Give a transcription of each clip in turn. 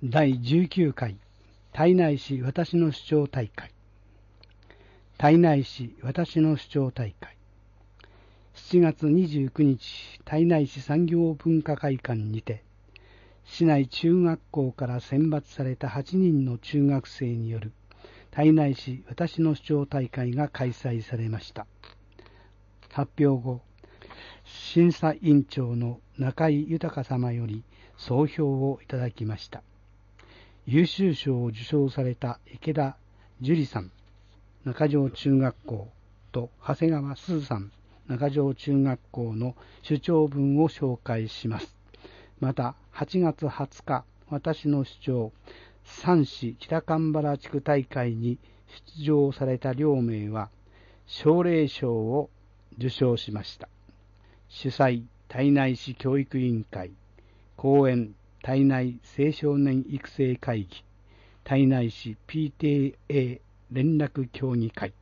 第19回胎内市私の主張大会。胎内市私の主張大会。7月29日、胎内市産業文化会館にて、市内中学校から選抜された8人の中学生による胎内市私の主張大会が開催されました。発表後、審査委員長の中井豊様より総評をいただきました。優秀賞を受賞された池田樹里さん、中条中学校と長谷川すずさん、中条中学校の主張文を紹介します。また、8月20日、私の主張、三市北蒲原地区大会に出場された両名は、奨励賞を受賞しました。主催、胎内市教育委員会、講演、胎内青少年育成会議、胎内市 PTA 連絡協議会。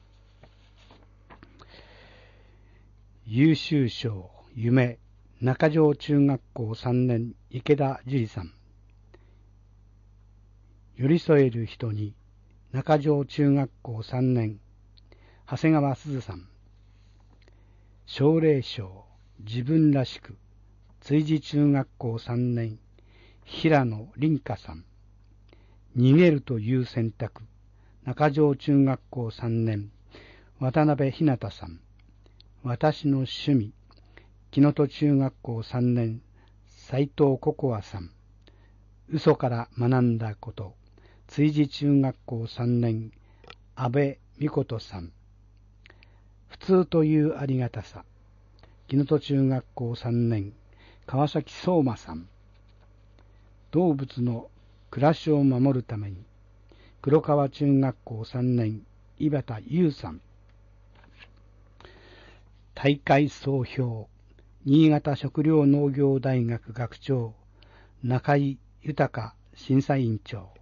優秀賞、夢、中条中学校3年、池田樹里さん。寄り添える人に、中条中学校3年、長谷川すずさん。奨励賞、自分らしく、追事中学校3年、平野凛香さん。逃げるという選択、中条中学校3年、渡辺ひなたさん。私の趣味、木能登中学校3年、斉藤ココアさん。嘘から学んだこと、追事中学校3年、安部美琴さん。普通というありがたさ、木能登中学校3年、川崎相馬さん。動物の暮らしを守るために、黒川中学校3年、井端優さん。大会総評、新潟食糧農業大学学長、中井豊審査委員長。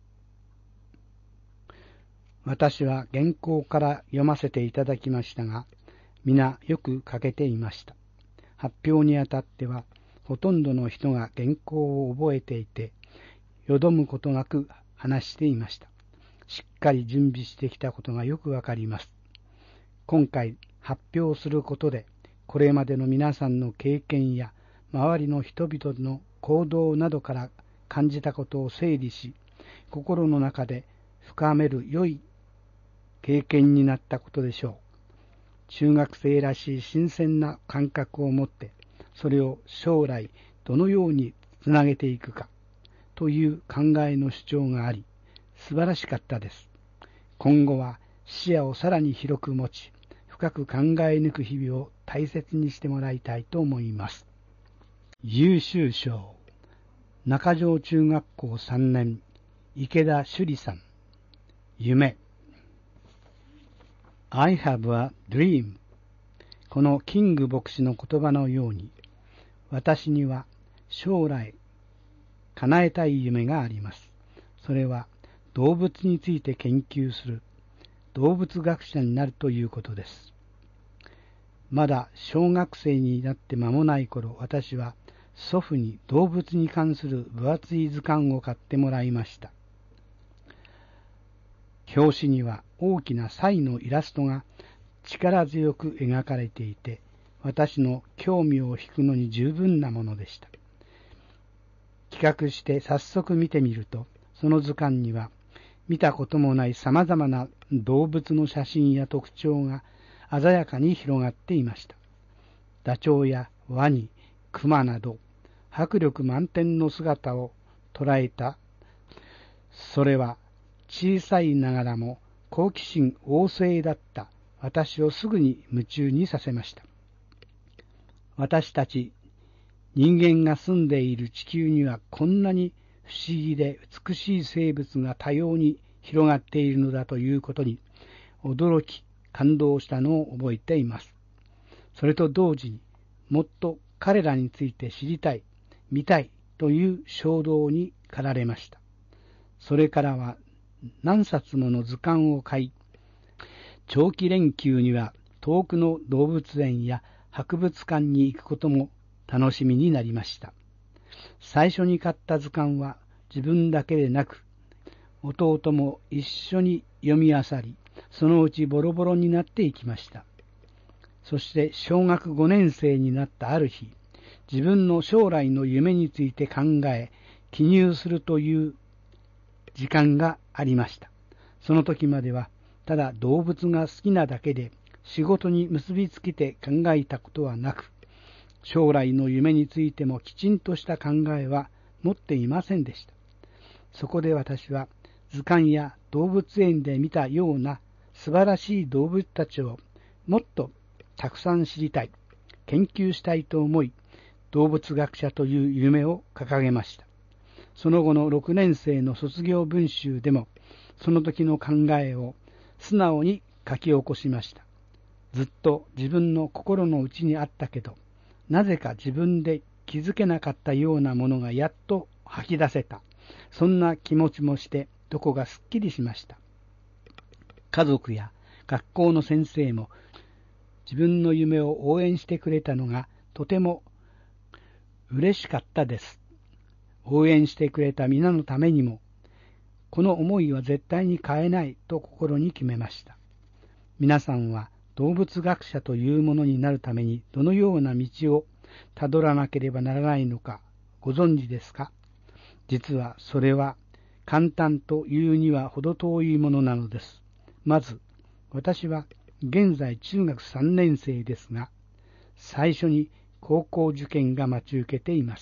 私は原稿から読ませていただきましたが、皆よく書けていました。発表にあたっては、ほとんどの人が原稿を覚えていて、よどむことなく話していました。しっかり準備してきたことがよくわかります。今回発表することで、これまでの皆さんの経験や周りの人々の行動などから感じたことを整理し、心の中で深める良い経験になったことでしょう。中学生らしい新鮮な感覚を持って、それを将来どのようにつなげていくかという考えの主張があり、素晴らしかったです。今後は視野をさらに広く持ち、深く考え抜く日々を大切にしてもらいたいと思います。優秀賞、中条中学校3年、池田樹里さん。夢。I have a dream。このキング牧師の言葉のように、私には将来叶えたい夢があります。それは動物について研究する動物学者になるということです。まだ小学生になって間もない頃、私は祖父に動物に関する分厚い図鑑を買ってもらいました。表紙には大きなサイのイラストが力強く描かれていて、私の興味を引くのに十分なものでした。企画して早速見てみると、その図鑑には見たこともない様々な動物の写真や特徴が鮮やかに広がっていました。ダチョウやワニ、クマなど迫力満点の姿を捉えた。それは小さいながらも好奇心旺盛だった私をすぐに夢中にさせました。私たち人間が住んでいる地球にはこんなに不思議で美しい生物が多様に広がっているのだということに驚き感動したのを覚えています。それと同時にもっと彼らについて知りたい、見たいという衝動に駆られました。それからは何冊もの図鑑を買い、長期連休には遠くの動物園や博物館に行くことも楽しみになりました。最初に買った図鑑は自分だけでなく、弟も一緒に読み漁り、そのうちボロボロになっていきました。そして小学5年生になったある日、自分の将来の夢について考え、記入するという時間がありました。その時までは、ただ動物が好きなだけで、仕事に結びつけて考えたことはなく、将来の夢についてもきちんとした考えは持っていませんでした。そこで私は図鑑や動物園で見たような素晴らしい動物たちをもっとたくさん知りたい、研究したいと思い、動物学者という夢を掲げました。その後の6年生の卒業文集でも、その時の考えを素直に書き起こしました。ずっと自分の心の内にあったけど、なぜか自分で気づけなかったようなものがやっと吐き出せた。そんな気持ちもして、どこかすっきりしました。家族や学校の先生も自分の夢を応援してくれたのがとても嬉しかったです。応援してくれた皆のためにも、この思いは絶対に変えないと心に決めました。皆さんは動物学者というものになるためにどのような道をたどらなければならないのかご存知ですか？実はそれは簡単というには程遠いものなのです。まず、私は現在中学3年生ですが、最初に高校受験が待ち受けています。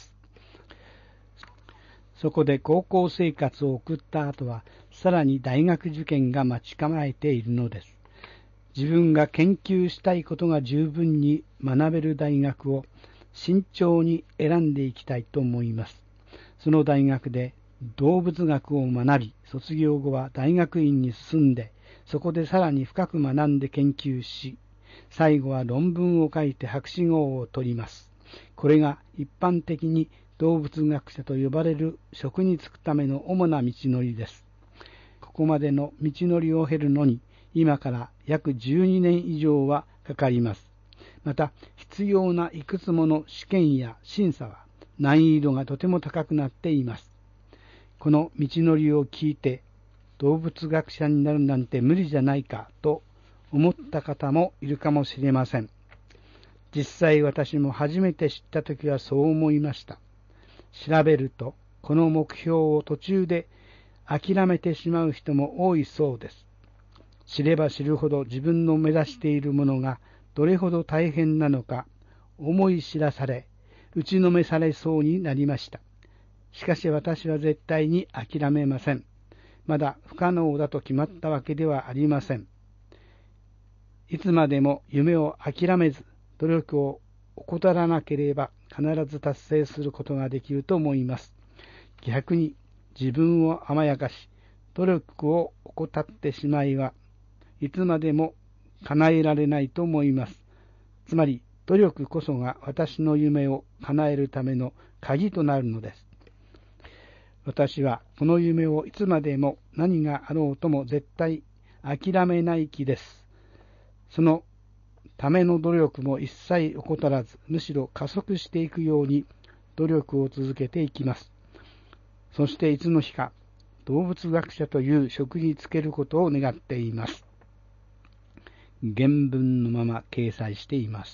そこで高校生活を送った後は、さらに大学受験が待ち構えているのです。自分が研究したいことが十分に学べる大学を慎重に選んでいきたいと思います。その大学で動物学を学び、卒業後は大学院に進んで、そこでさらに深く学んで研究し、最後は論文を書いて博士号を取ります。これが一般的に動物学者と呼ばれる職に就くための主な道のりです。ここまでの道のりを経るのに、今から約12年以上はかかります。また、必要ないくつもの試験や審査は難易度がとても高くなっています。この道のりを聞いて、動物学者になるなんて無理じゃないかと思った方もいるかもしれません。実際私も初めて知ったときはそう思いました。調べると、この目標を途中で諦めてしまう人も多いそうです。知れば知るほど自分の目指しているものがどれほど大変なのか思い知らされ、打ちのめされそうになりました。しかし私は絶対に諦めません。まだ不可能だと決まったわけではありません。いつまでも夢を諦めず、努力を怠らなければ必ず達成することができると思います。逆に自分を甘やかし、努力を怠ってしまいはいつまでも叶えられないと思います。つまり努力こそが私の夢を叶えるための鍵となるのです。私はこの夢をいつまでも何があろうとも絶対諦めない気です。そのための努力も一切怠らず、むしろ加速していくように努力を続けていきます。そしていつの日か動物学者という職に就けることを願っています。原文のまま掲載しています。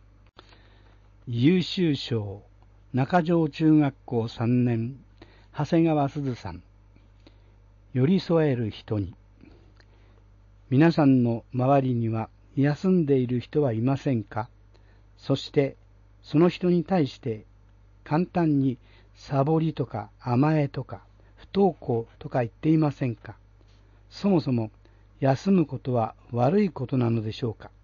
優秀賞、中条中学校3年、長谷川すずさん。寄り添える人に。皆さんの周りには休んでいる人はいませんか？そしてその人に対して簡単にサボりとか甘えとか不登校とか言っていませんか？そもそも休むことは悪いことなのでしょうか？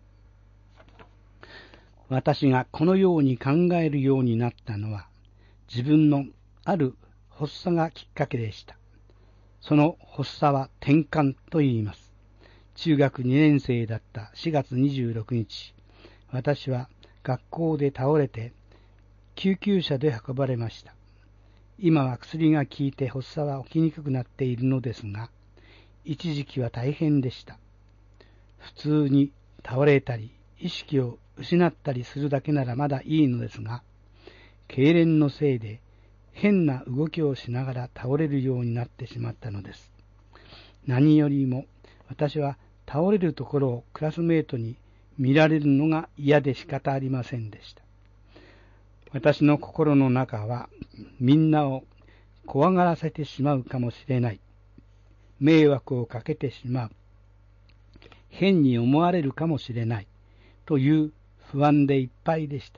私がこのように考えるようになったのは、自分のある発作がきっかけでした。その発作は転換と言います。中学2年生だった4月26日、私は学校で倒れて救急車で運ばれました。今は薬が効いて発作は起きにくくなっているのですが、一時期は大変でした。普通に倒れたり、意識を失ったりするだけならまだいいのですが、痙攣のせいで変な動きをしながら倒れるようになってしまったのです。何よりも私は倒れるところをクラスメートに見られるのが嫌で仕方ありませんでした。私の心の中はみんなを怖がらせてしまうかもしれない。迷惑をかけてしまう。変に思われるかもしれないという不安でいっぱいでした。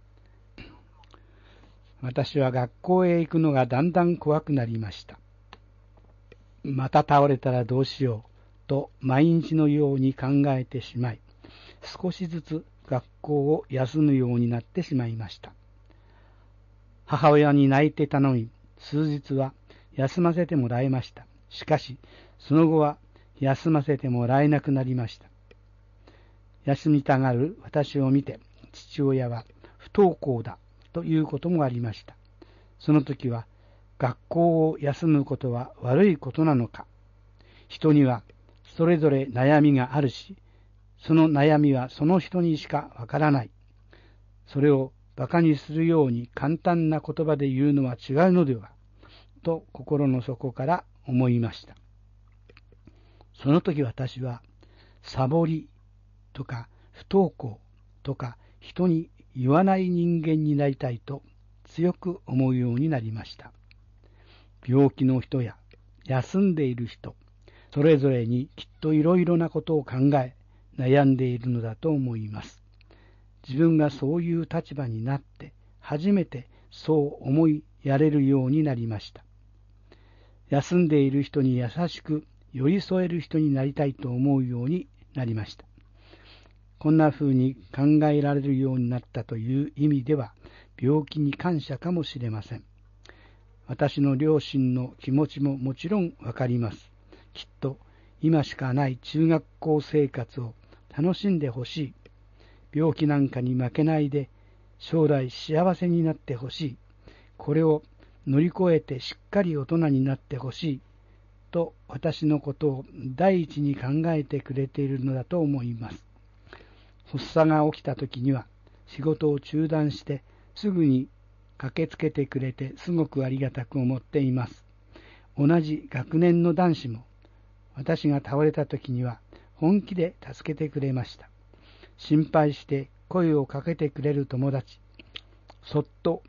私は学校へ行くのがだんだん怖くなりました。また倒れたらどうしようと毎日のように考えてしまい、少しずつ学校を休むようになってしまいました。母親に泣いて頼み、数日は休ませてもらいました。しかし、その後は休ませてもらえなくなりました。休みたがる私を見て、父親は不登校だということもありました。その時は、学校を休むことは悪いことなのか。人にはそれぞれ悩みがあるし、その悩みはその人にしかわからない。それを馬鹿にするように簡単な言葉で言うのは違うのでは、と心の底から思いました。その時私は、サボりとか不登校とか人に言わない人間になりたいと強く思うようになりました。病気の人や休んでいる人、それぞれにきっといろいろなことを考え、悩んでいるのだと思います。自分がそういう立場になって、初めてそう思いやれるようになりました。休んでいる人に優しく寄り添える人になりたいと思うようになりました。こんな風に考えられるようになったという意味では、病気に感謝かもしれません。私の両親の気持ちももちろんわかります。きっと今しかない中学校生活を楽しんでほしい。病気なんかに負けないで将来幸せになってほしい。これを乗り越えてしっかり大人になってほしい。と私のことを第一に考えてくれているのだと思います。発作が起きた時には仕事を中断してすぐに駆けつけてくれてすごくありがたく思っています。同じ学年の男子も私が倒れた時には本気で助けてくれました。心配して声をかけてくれる友達、そっと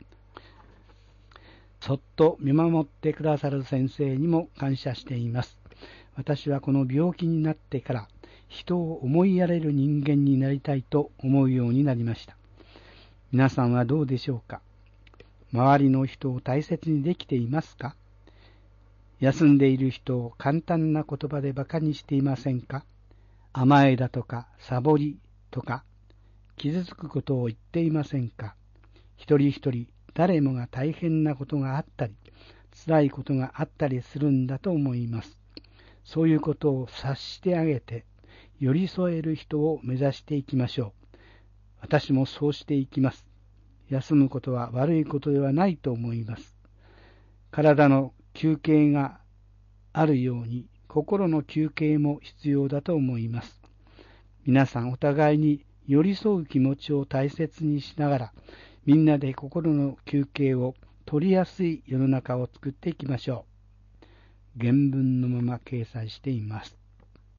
見守ってくださる先生にも感謝しています。私はこの病気になってから人を思いやれる人間になりたいと思うようになりました。皆さんはどうでしょうか。周りの人を大切にできていますか。休んでいる人を簡単な言葉で馬鹿にしていませんか。甘えだとかサボりとか傷つくことを言っていませんか。一人一人誰もが大変なことがあったり辛いことがあったりするんだと思います。そういうことを察してあげて寄り添える人を目指していきましょう。私もそうしていきます。休むことは悪いことではないと思います。体の休憩があるように心の休憩も必要だと思います。皆さんお互いに寄り添う気持ちを大切にしながら、みんなで心の休憩を取りやすい世の中を作っていきましょう。原文のまま掲載しています。